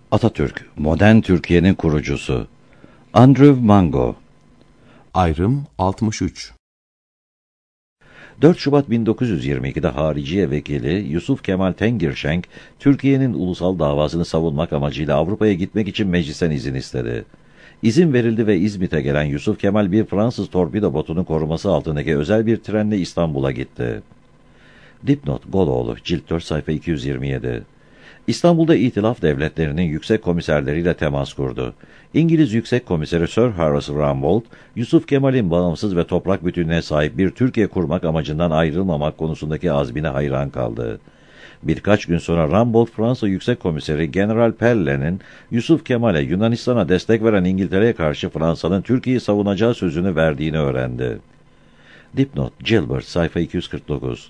Atatürk, modern Türkiye'nin kurucusu. Andrew Mango. Ayrım 63. 4 Şubat 1922'de Hariciye Vekili Yusuf Kemal Tengirşenk, Türkiye'nin ulusal davasını savunmak amacıyla Avrupa'ya gitmek için meclisten izin istedi. İzin verildi ve İzmit'e gelen Yusuf Kemal bir Fransız torpido botunun koruması altındaki özel bir trenle İstanbul'a gitti. Dipnot Goloğlu, cilt 4 sayfa 227. İstanbul'da İtilaf Devletleri'nin yüksek komiserleriyle temas kurdu. İngiliz Yüksek Komiseri Sir Horace Rambold, Yusuf Kemal'in bağımsız ve toprak bütünlüğüne sahip bir Türkiye kurmak amacından ayrılmamak konusundaki azmine hayran kaldı. Birkaç gün sonra Rambold, Fransa Yüksek Komiseri General Pelle'nin Yusuf Kemal'e Yunanistan'a destek veren İngiltere'ye karşı Fransa'nın Türkiye'yi savunacağı sözünü verdiğini öğrendi. Dipnot Gilbert, sayfa 249.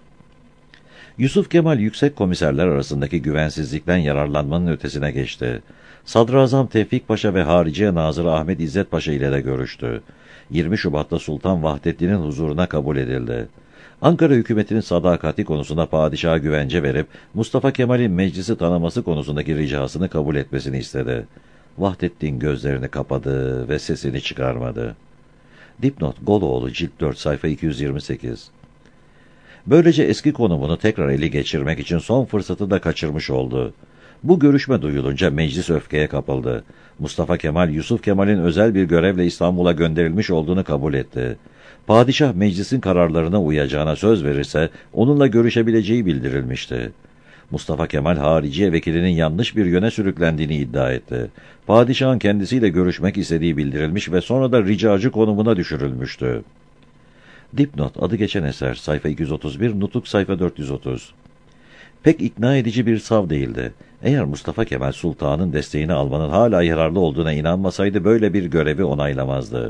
Yusuf Kemal yüksek komiserler arasındaki güvensizlikten yararlanmanın ötesine geçti. Sadrazam Tevfik Paşa ve Hariciye Nazırı Ahmet İzzet Paşa ile de görüştü. 20 Şubat'ta Sultan Vahdettin'in huzuruna kabul edildi. Ankara hükümetinin sadakati konusunda padişaha güvence verip Mustafa Kemal'in meclisi tanıması konusundaki ricasını kabul etmesini istedi. Vahdettin gözlerini kapadı ve sesini çıkarmadı. Dipnot Goloğlu, cilt 4 sayfa 228. Böylece eski konumunu tekrar ele geçirmek için son fırsatı da kaçırmış oldu. Bu görüşme duyulunca meclis öfkeye kapıldı. Mustafa Kemal, Yusuf Kemal'in özel bir görevle İstanbul'a gönderilmiş olduğunu kabul etti. Padişah meclisin kararlarına uyacağına söz verirse onunla görüşebileceği bildirilmişti. Mustafa Kemal, Hariciye Vekilinin yanlış bir yöne sürüklendiğini iddia etti. Padişahın kendisiyle görüşmek istediği bildirilmiş ve sonra da ricacı konumuna düşürülmüştü. Dipnot, adı geçen eser, sayfa 231, nutuk sayfa 430. Pek ikna edici bir sav değildi. Eğer Mustafa Kemal Sultan'ın desteğini almanın hala yararlı olduğuna inanmasaydı böyle bir görevi onaylamazdı.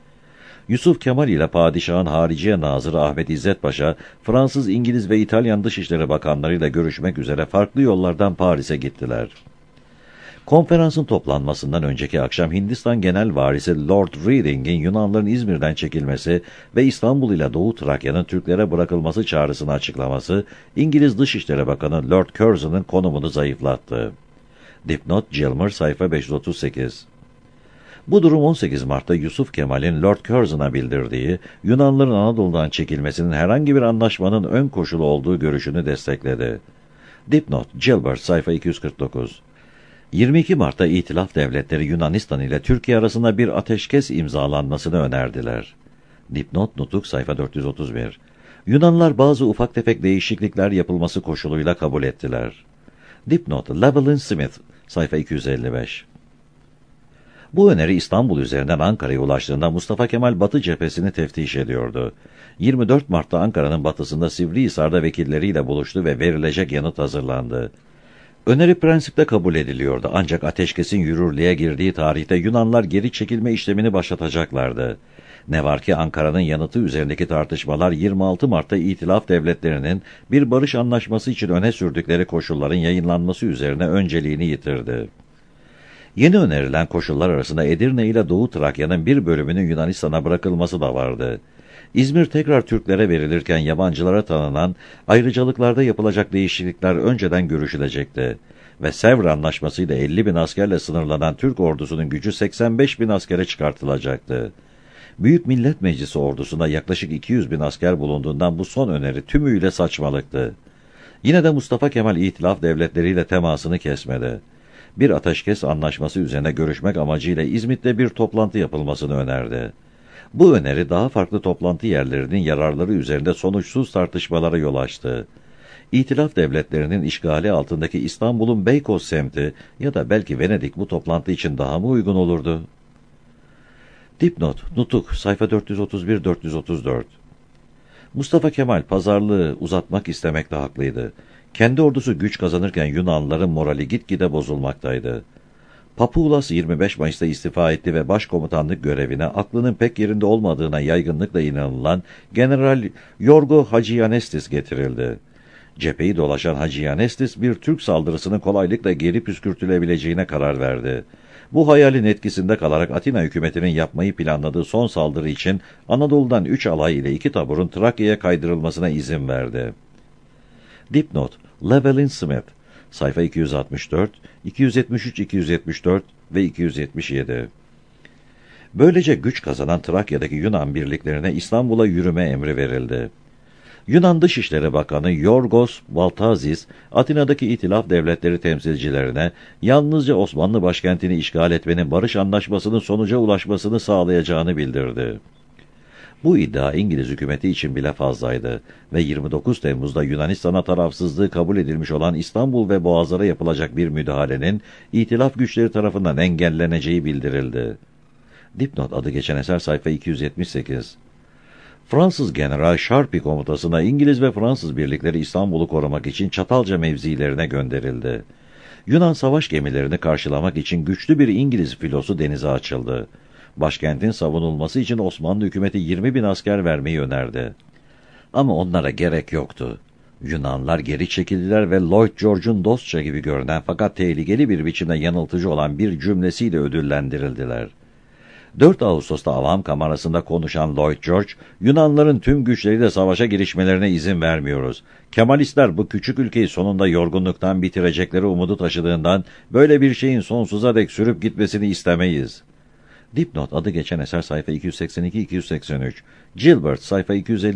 Yusuf Kemal ile padişahın Hariciye Nazırı Ahmet İzzet Paşa, Fransız, İngiliz ve İtalyan Dışişleri Bakanlarıyla görüşmek üzere farklı yollardan Paris'e gittiler. Konferansın toplanmasından önceki akşam Hindistan Genel Varisi Lord Reading'in Yunanların İzmir'den çekilmesi ve İstanbul ile Doğu Trakya'nın Türklere bırakılması çağrısını açıklaması, İngiliz Dışişleri Bakanı Lord Curzon'un konumunu zayıflattı. Dipnot Gilmer, sayfa 538. Bu durum 18 Mart'ta Yusuf Kemal'in Lord Curzon'a bildirdiği, Yunanlıların Anadolu'dan çekilmesinin herhangi bir anlaşmanın ön koşulu olduğu görüşünü destekledi. Dipnot Gilbert, sayfa 249. 22 Mart'ta İtilaf Devletleri Yunanistan ile Türkiye arasında bir ateşkes imzalanmasını önerdiler. Dipnot nutuk sayfa 431. Yunanlar bazı ufak tefek değişiklikler yapılması koşuluyla kabul ettiler. Dipnot Llewellyn Smith, sayfa 255. Bu öneri İstanbul üzerinden Ankara'ya ulaştığında Mustafa Kemal Batı cephesini teftiş ediyordu. 24 Mart'ta Ankara'nın batısında Sivrihisar'da vekilleriyle buluştu ve verilecek yanıt hazırlandı. Öneri prensipte kabul ediliyordu ancak ateşkesin yürürlüğe girdiği tarihte Yunanlar geri çekilme işlemini başlatacaklardı. Ne var ki Ankara'nın yanıtı üzerindeki tartışmalar 26 Mart'ta İtilaf Devletleri'nin bir barış anlaşması için öne sürdükleri koşulların yayınlanması üzerine önceliğini yitirdi. Yeni önerilen koşullar arasında Edirne ile Doğu Trakya'nın bir bölümünün Yunanistan'a bırakılması da vardı. İzmir tekrar Türklere verilirken yabancılara tanınan ayrıcalıklarda yapılacak değişiklikler önceden görüşülecekti. Ve Sevr Anlaşması'yla 50.000 askerle sınırlanan Türk ordusunun gücü 85.000 askere çıkartılacaktı. Büyük Millet Meclisi ordusunda yaklaşık 200.000 asker bulunduğundan bu son öneri tümüyle saçmalıktı. Yine de Mustafa Kemal İtilaf Devletleriyle temasını kesmedi. Bir ateşkes anlaşması üzerine görüşmek amacıyla İzmit'te bir toplantı yapılmasını önerdi. Bu öneri daha farklı toplantı yerlerinin yararları üzerinde sonuçsuz tartışmalara yol açtı. İtilaf Devletleri'nin işgali altındaki İstanbul'un Beykoz semti ya da belki Venedik bu toplantı için daha mı uygun olurdu? Dipnot, nutuk, sayfa 431-434. Mustafa Kemal pazarlığı uzatmak istemekle haklıydı. Kendi ordusu güç kazanırken Yunanlıların morali gitgide bozulmaktaydı. Papulas 25 Mayıs'ta istifa etti ve başkomutanlık görevine aklının pek yerinde olmadığına yaygınlıkla inanılan General Yorgo Haggianestis getirildi. Cepheyi dolaşan Haggianestis bir Türk saldırısının kolaylıkla geri püskürtülebileceğine karar verdi. Bu hayalin etkisinde kalarak Atina hükümetinin yapmayı planladığı son saldırı için Anadolu'dan 3 alay ile 2 taburun Trakya'ya kaydırılmasına izin verdi. Dipnot Llewellyn Smith, sayfa 264, 273, 274 ve 277. Böylece güç kazanan Trakya'daki Yunan birliklerine İstanbul'a yürüme emri verildi. Yunan Dışişleri Bakanı Yorgos Baltazis, Atina'daki İtilaf Devletleri temsilcilerine yalnızca Osmanlı başkentini işgal etmenin barış anlaşmasının sonuca ulaşmasını sağlayacağını bildirdi. Bu iddia İngiliz hükümeti için bile fazlaydı ve 29 Temmuz'da Yunanistan'a tarafsızlığı kabul edilmiş olan İstanbul ve Boğazlara yapılacak bir müdahalenin İtilaf güçleri tarafından engelleneceği bildirildi. Dipnot adı geçen eser sayfa 278. Fransız General Sharpie komutasına İngiliz ve Fransız birlikleri İstanbul'u korumak için Çatalca mevzilerine gönderildi. Yunan savaş gemilerini karşılamak için güçlü bir İngiliz filosu denize açıldı. Başkentin savunulması için Osmanlı hükümeti 20.000 asker vermeyi önerdi. Ama onlara gerek yoktu. Yunanlar geri çekildiler ve Lloyd George'un dostça gibi görünen fakat tehlikeli bir biçimde yanıltıcı olan bir cümlesiyle ödüllendirildiler. 4 Ağustos'ta Avam Kamerası'nda konuşan Lloyd George, Yunanların tüm güçleriyle savaşa girişmelerine izin vermiyoruz. Kemalistler bu küçük ülkeyi sonunda yorgunluktan bitirecekleri umudu taşıdığından böyle bir şeyin sonsuza dek sürüp gitmesini istemeyiz. Dipnot adı geçen eser sayfa 282-283, Gilbert sayfa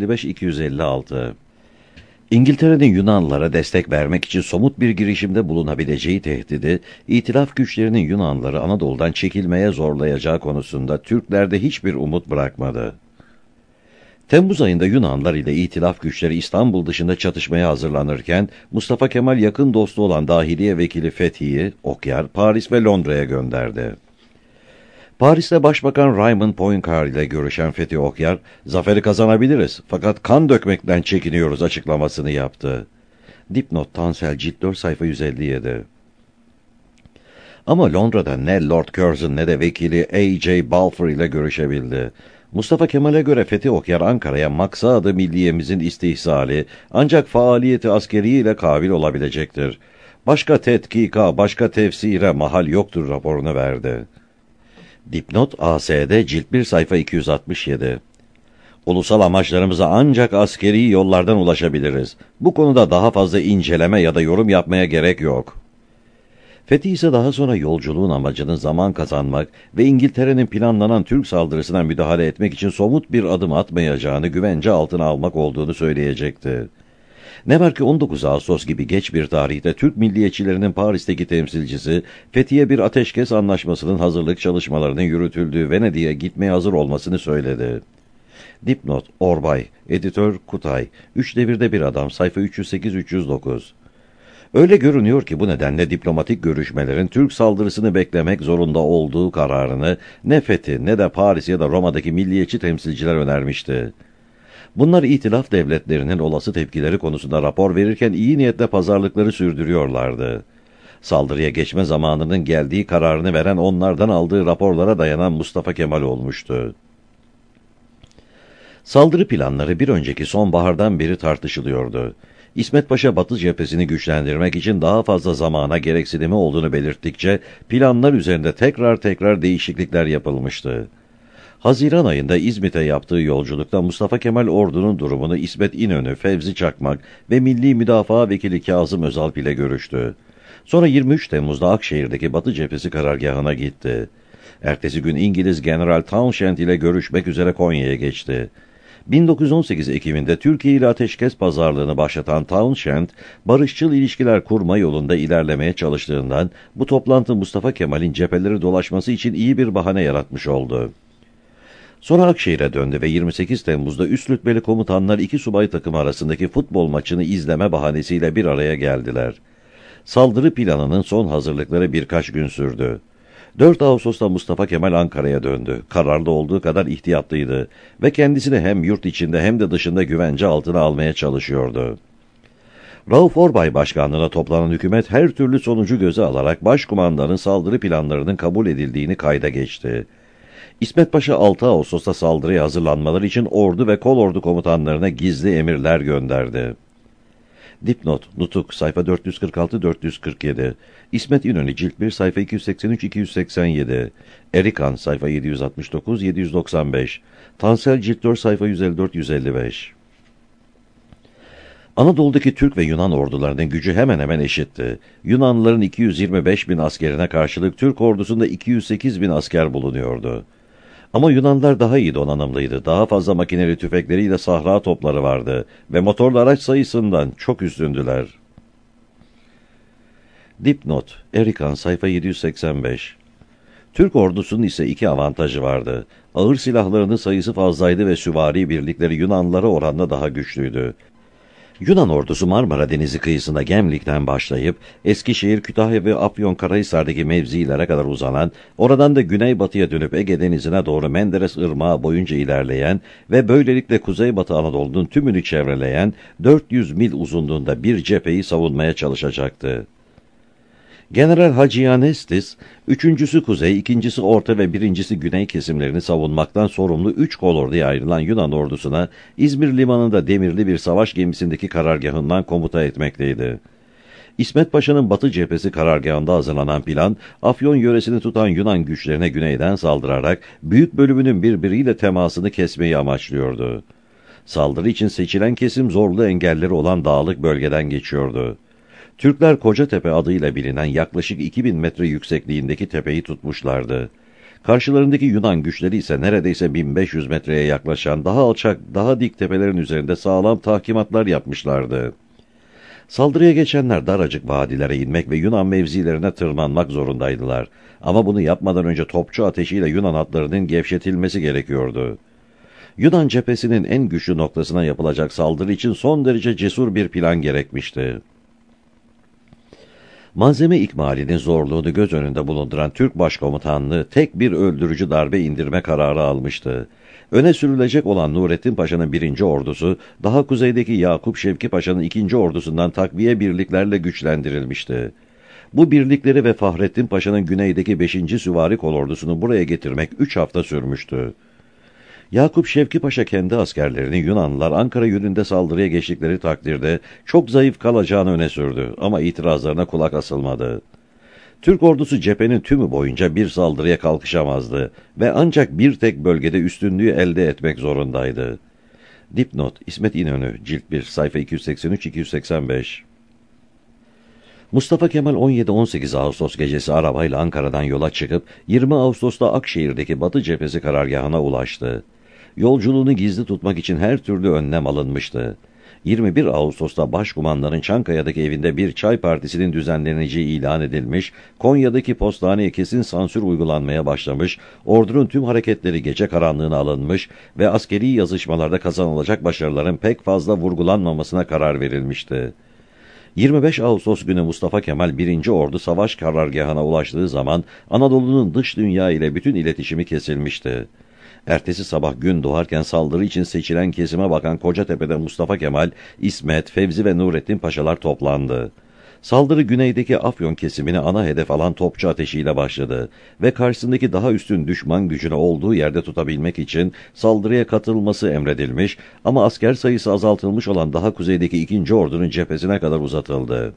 255-256. İngiltere'nin Yunanlılara destek vermek için somut bir girişimde bulunabileceği tehdidi, İtilaf güçlerinin Yunanlıları Anadolu'dan çekilmeye zorlayacağı konusunda Türklerde hiçbir umut bırakmadı. Temmuz ayında Yunanlar ile İtilaf güçleri İstanbul dışında çatışmaya hazırlanırken, Mustafa Kemal yakın dostu olan Dahiliye Vekili Fethi'yi, Okyar, Paris ve Londra'ya gönderdi. Paris'te Başbakan Raymond Poincaré ile görüşen Fethi Okyar, zaferi kazanabiliriz fakat kan dökmekten çekiniyoruz açıklamasını yaptı. Dipnot Tansel Cilt 4 sayfa 157. Ama Londra'da ne Lord Curzon ne de vekili A.J. Balfour ile görüşebildi. Mustafa Kemal'e göre Fethi Okyar Ankara'ya maksadı milliyemizin istihsali ancak faaliyeti askeriyle kabil olabilecektir. Başka tetkika, başka tefsire mahal yoktur raporunu verdi. Dipnot ASD Cilt 1 sayfa 267. Ulusal amaçlarımıza ancak askeri yollardan ulaşabiliriz. Bu konuda daha fazla inceleme ya da yorum yapmaya gerek yok. Fethi ise daha sonra yolculuğun amacının zaman kazanmak ve İngiltere'nin planlanan Türk saldırısına müdahale etmek için somut bir adım atmayacağını güvence altına almak olduğunu söyleyecekti. Ne var ki 19 Ağustos gibi geç bir tarihte Türk milliyetçilerinin Paris'teki temsilcisi Fethi'ye bir ateşkes anlaşmasının hazırlık çalışmalarının yürütüldüğü Venedik'e gitmeye hazır olmasını söyledi. Dipnot Orbay, Editör Kutay, 3 devirde bir adam, sayfa 308-309. Öyle görünüyor ki bu nedenle diplomatik görüşmelerin Türk saldırısını beklemek zorunda olduğu kararını ne Fethi ne de Paris ya da Roma'daki milliyetçi temsilciler önermişti. Bunlar İtilaf devletlerinin olası tepkileri konusunda rapor verirken iyi niyetle pazarlıkları sürdürüyorlardı. Saldırıya geçme zamanının geldiği kararını veren onlardan aldığı raporlara dayanan Mustafa Kemal olmuştu. Saldırı planları bir önceki sonbahardan beri tartışılıyordu. İsmet Paşa Batı cephesini güçlendirmek için daha fazla zamana gereksinimi olduğunu belirttikçe planlar üzerinde tekrar değişiklikler yapılmıştı. Haziran ayında İzmit'e yaptığı yolculukta Mustafa Kemal ordunun durumunu İsmet İnönü, Fevzi Çakmak ve Milli Müdafaa Vekili Kazım Özalp ile görüştü. Sonra 23 Temmuz'da Akşehir'deki Batı cephesi karargahına gitti. Ertesi gün İngiliz General Townshend ile görüşmek üzere Konya'ya geçti. 1918 Ekim'inde Türkiye ile ateşkes pazarlığını başlatan Townshend, barışçıl ilişkiler kurma yolunda ilerlemeye çalıştığından bu toplantı Mustafa Kemal'in cepheleri dolaşması için iyi bir bahane yaratmış oldu. Sonra Akşehir'e döndü ve 28 Temmuz'da üst rütbeli komutanlar iki subay takımı arasındaki futbol maçını izleme bahanesiyle bir araya geldiler. Saldırı planının son hazırlıkları birkaç gün sürdü. 4 Ağustos'ta Mustafa Kemal Ankara'ya döndü. Kararlı olduğu kadar ihtiyatlıydı ve kendisini hem yurt içinde hem de dışında güvence altına almaya çalışıyordu. Rauf Orbay başkanlığına toplanan hükümet her türlü sonucu göze alarak başkumandanın saldırı planlarının kabul edildiğini kayda geçti. İsmet Paşa 6 Ağustos'ta saldırıya hazırlanmaları için ordu ve kolordu komutanlarına gizli emirler gönderdi. Dipnot, Nutuk, sayfa 446-447, İsmet İnönü, Cilt 1, sayfa 283-287, Erikan, sayfa 769-795, Tansel, Cilt 4, sayfa 154-155. Anadolu'daki Türk ve Yunan ordularının gücü hemen hemen eşitti. Yunanlıların 225 bin askerine karşılık Türk ordusunda 208 bin asker bulunuyordu. Ama Yunanlar daha iyi donanımlıydı. Daha fazla makineli tüfekleriyle sahra topları vardı ve motorlu araç sayısından çok üstündüler. Dipnot, Erikan, sayfa 785. Türk ordusunun ise iki avantajı vardı. Ağır silahlarının sayısı fazlaydı ve süvari birlikleri Yunanlılara oranla daha güçlüydü. Yunan ordusu Marmara Denizi kıyısında Gemlik'ten başlayıp Eskişehir, Kütahya ve Afyonkarahisar'daki mevzilere kadar uzanan, oradan da güneybatıya dönüp Ege Denizi'ne doğru Menderes Irmağı boyunca ilerleyen ve böylelikle Kuzeybatı Anadolu'nun tümünü çevreleyen 400 mil uzunluğunda bir cepheyi savunmaya çalışacaktı. General Hagioannestis, üçüncüsü kuzey, ikincisi orta ve birincisi güney kesimlerini savunmaktan sorumlu 3 kolorduya ayrılan Yunan ordusuna İzmir limanında demirli bir savaş gemisindeki karargahından komuta etmekteydi. İsmet Paşa'nın batı cephesi karargahında hazırlanan plan, Afyon yöresini tutan Yunan güçlerine güneyden saldırarak büyük bölümünün birbiriyle temasını kesmeyi amaçlıyordu. Saldırı için seçilen kesim zorlu engelleri olan dağlık bölgeden geçiyordu. Türkler Kocatepe adıyla bilinen yaklaşık 2000 metre yüksekliğindeki tepeyi tutmuşlardı. Karşılarındaki Yunan güçleri ise neredeyse 1500 metreye yaklaşan daha alçak, daha dik tepelerin üzerinde sağlam tahkimatlar yapmışlardı. Saldırıya geçenler daracık vadilere inmek ve Yunan mevzilerine tırmanmak zorundaydılar. Ama bunu yapmadan önce topçu ateşiyle Yunan hatlarının gevşetilmesi gerekiyordu. Yunan cephesinin en güçlü noktasına yapılacak saldırı için son derece cesur bir plan gerekmişti. Malzeme ikmalinin zorluğunu göz önünde bulunduran Türk Başkomutanlığı tek bir öldürücü darbe indirme kararı almıştı. Öne sürülecek olan Nurettin Paşa'nın 1. ordusu, daha kuzeydeki Yakup Şevki Paşa'nın 2. ordusundan takviye birliklerle güçlendirilmişti. Bu birlikleri ve Fahrettin Paşa'nın güneydeki 5. Süvari Kolordusu'nu buraya getirmek 3 hafta sürmüştü. Yakup Şevki Paşa kendi askerlerini Yunanlılar Ankara yönünde saldırıya geçtikleri takdirde çok zayıf kalacağını öne sürdü ama itirazlarına kulak asılmadı. Türk ordusu cephenin tümü boyunca bir saldırıya kalkışamazdı ve ancak bir tek bölgede üstünlüğü elde etmek zorundaydı. Dipnot, İsmet İnönü, Cilt 1, sayfa 283-285. Mustafa Kemal 17-18 Ağustos gecesi arabayla Ankara'dan yola çıkıp 20 Ağustos'ta Akşehir'deki Batı cephesi karargahına ulaştı. Yolculuğunu gizli tutmak için her türlü önlem alınmıştı. 21 Ağustos'ta Başkumandanın Çankaya'daki evinde bir çay partisinin düzenleneceği ilan edilmiş, Konya'daki postaneye kesin sansür uygulanmaya başlamış, ordunun tüm hareketleri gece karanlığına alınmış ve askeri yazışmalarda kazanılacak başarıların pek fazla vurgulanmamasına karar verilmişti. 25 Ağustos günü Mustafa Kemal 1. Ordu savaş karargahına ulaştığı zaman Anadolu'nun dış dünya ile bütün iletişimi kesilmişti. Ertesi sabah gün doğarken saldırı için seçilen kesime bakan Kocatepe'de Mustafa Kemal, İsmet, Fevzi ve Nurettin Paşalar toplandı. Saldırı güneydeki Afyon kesimini ana hedef alan topçu ateşiyle başladı ve karşısındaki daha üstün düşman gücünü olduğu yerde tutabilmek için saldırıya katılması emredilmiş ama asker sayısı azaltılmış olan daha kuzeydeki 2. Ordu'nun cephesine kadar uzatıldı.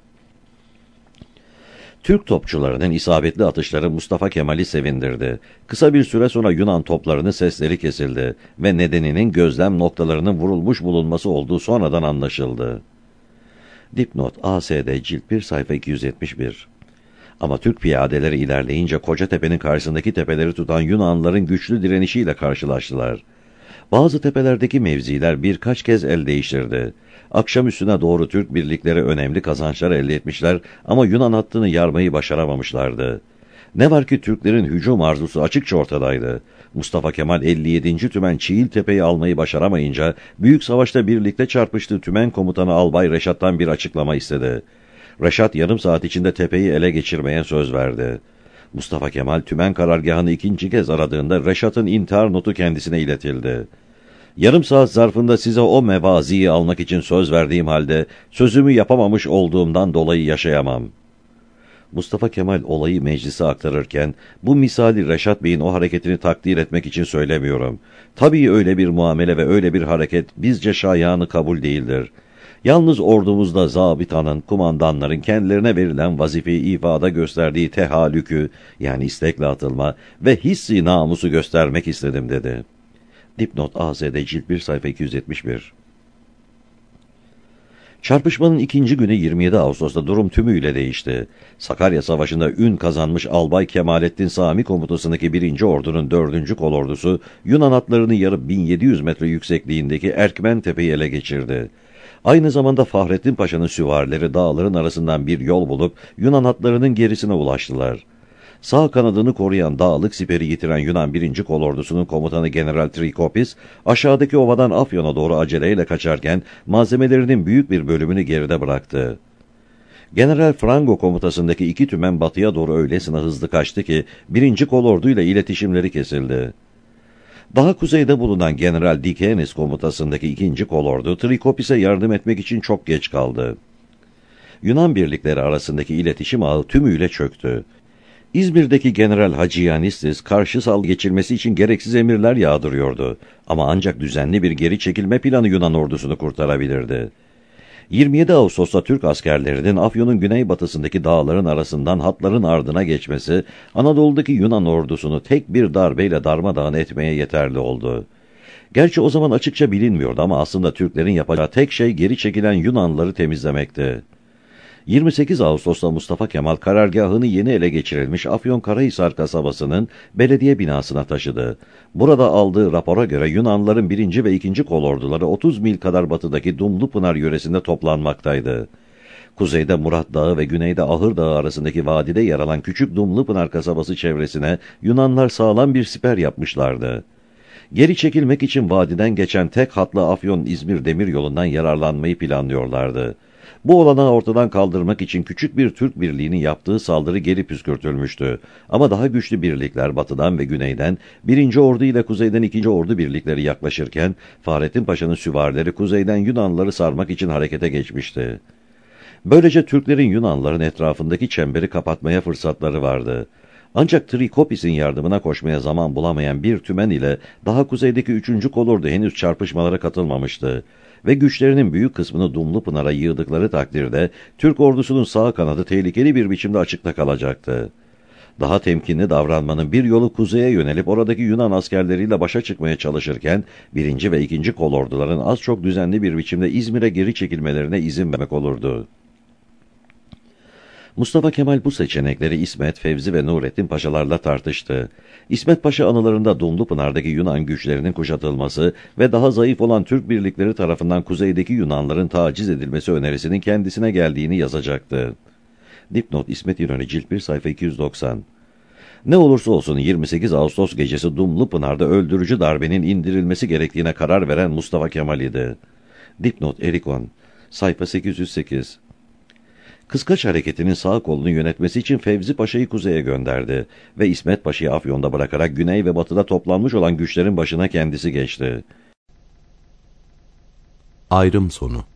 Türk topçularının isabetli atışları Mustafa Kemal'i sevindirdi. Kısa bir süre sonra Yunan toplarının sesleri kesildi ve nedeninin gözlem noktalarının vurulmuş bulunması olduğu sonradan anlaşıldı. Dipnot, ASD, Cilt 1, sayfa 271. Ama Türk piyadeleri ilerleyince Kocatepe'nin karşısındaki tepeleri tutan Yunanlıların güçlü direnişiyle karşılaştılar. Bazı tepelerdeki mevziler birkaç kez el değiştirdi. Akşamüstüne doğru Türk birlikleri önemli kazançlar elde etmişler ama Yunan hattını yarmayı başaramamışlardı. Ne var ki Türklerin hücum arzusu açıkça ortadaydı. Mustafa Kemal 57. Tümen Çiğiltepe'yi almayı başaramayınca büyük savaşta birlikte çarpıştığı Tümen komutanı Albay Reşat'tan bir açıklama istedi. Reşat yarım saat içinde tepeyi ele geçirmeye söz verdi. Mustafa Kemal Tümen karargahını 2. kez aradığında Reşat'ın intihar notu kendisine iletildi. Yarım saat zarfında size o mevaziyi almak için söz verdiğim halde sözümü yapamamış olduğumdan dolayı yaşayamam. Mustafa Kemal olayı meclise aktarırken, bu misali Reşat Bey'in o hareketini takdir etmek için söylemiyorum. Tabii öyle bir muamele ve öyle bir hareket bizce şayanı kabul değildir. Yalnız ordumuzda zabitanın, kumandanların kendilerine verilen vazifeyi ifada gösterdiği tehallükü, yani istekle atılma ve hissi namusu göstermek istedim dedi. Dipnot, ASD, Cilt 1, sayfa 271. Çarpışmanın ikinci günü 27 Ağustos'ta durum tümüyle değişti. Sakarya Savaşı'nda ün kazanmış Albay Kemalettin Sami komutasındaki 1. Ordu'nun 4. kolordusu Yunan hatlarını yarıp 1700 metre yüksekliğindeki Erkmen Tepe'yi ele geçirdi. Aynı zamanda Fahrettin Paşa'nın süvarileri dağların arasından bir yol bulup Yunan hatlarının gerisine ulaştılar. Sağ kanadını koruyan dağlık siperi yitiren Yunan 1. Kolordusu'nun komutanı General Trikopis, aşağıdaki ovadan Afyon'a doğru aceleyle kaçarken malzemelerinin büyük bir bölümünü geride bıraktı. General Frango komutasındaki 2 tümen batıya doğru öylesine hızlı kaçtı ki 1. Kolordu ile iletişimleri kesildi. Daha kuzeyde bulunan General Dikenis komutasındaki 2. Kolordu Trikopis'e yardım etmek için çok geç kaldı. Yunan birlikleri arasındaki iletişim ağı tümüyle çöktü. İzmir'deki General Hacıyanistis karşı saldırı geçilmesi için gereksiz emirler yağdırıyordu. Ama ancak düzenli bir geri çekilme planı Yunan ordusunu kurtarabilirdi. 27 Ağustos'ta Türk askerlerinin Afyon'un güneybatısındaki dağların arasından hatların ardına geçmesi, Anadolu'daki Yunan ordusunu tek bir darbeyle darmadağın etmeye yeterli oldu. Gerçi o zaman açıkça bilinmiyordu ama aslında Türklerin yapacağı tek şey geri çekilen Yunanlıları temizlemekti. 28 Ağustos'ta Mustafa Kemal karargahını yeni ele geçirilmiş Afyonkarahisar kasabasının belediye binasına taşıdı. Burada aldığı rapora göre Yunanlıların 1. ve 2. kolorduları 30 mil kadar batıdaki Dumlupınar yöresinde toplanmaktaydı. Kuzeyde Murat Dağı ve güneyde Ahır Dağı arasındaki vadide yer alan küçük Dumlupınar kasabası çevresine Yunanlar sağlam bir siper yapmışlardı. Geri çekilmek için vadiden geçen tek hatlı Afyon-İzmir demiryolundan yararlanmayı planlıyorlardı. Bu olanağı ortadan kaldırmak için küçük bir Türk birliğinin yaptığı saldırı geri püskürtülmüştü. Ama daha güçlü birlikler batıdan ve güneyden 1. Ordu ile kuzeyden 2. Ordu birlikleri yaklaşırken Fahrettin Paşa'nın süvarileri kuzeyden Yunanlıları sarmak için harekete geçmişti. Böylece Türklerin Yunanlıların etrafındaki çemberi kapatmaya fırsatları vardı. Ancak Trikopis'in yardımına koşmaya zaman bulamayan bir tümen ile daha kuzeydeki 3. kolordu henüz çarpışmalara katılmamıştı. Ve güçlerinin büyük kısmını Dumlupınar'a yığdıkları takdirde Türk ordusunun sağ kanadı tehlikeli bir biçimde açıkta kalacaktı. Daha temkinli davranmanın bir yolu kuzeye yönelip oradaki Yunan askerleriyle başa çıkmaya çalışırken 1. ve 2. kolorduların az çok düzenli bir biçimde İzmir'e geri çekilmelerine izin vermek olurdu. Mustafa Kemal bu seçenekleri İsmet, Fevzi ve Nurettin Paşalarla tartıştı. İsmet Paşa anılarında Dumlupınar'daki Yunan güçlerinin kuşatılması ve daha zayıf olan Türk birlikleri tarafından kuzeydeki Yunanların taciz edilmesi önerisinin kendisine geldiğini yazacaktı. Dipnot İsmet İnönü Cilt 1 sayfa 290. Ne olursa olsun 28 Ağustos gecesi Dumlupınar'da öldürücü darbenin indirilmesi gerektiğine karar veren Mustafa Kemal idi. Dipnot Erikon sayfa 808. Kıskaç hareketinin sağ kolunu yönetmesi için Fevzi Paşa'yı kuzeye gönderdi ve İsmet Paşa'yı Afyon'da bırakarak güney ve batıda toplanmış olan güçlerin başına kendisi geçti. Ayrım sonu.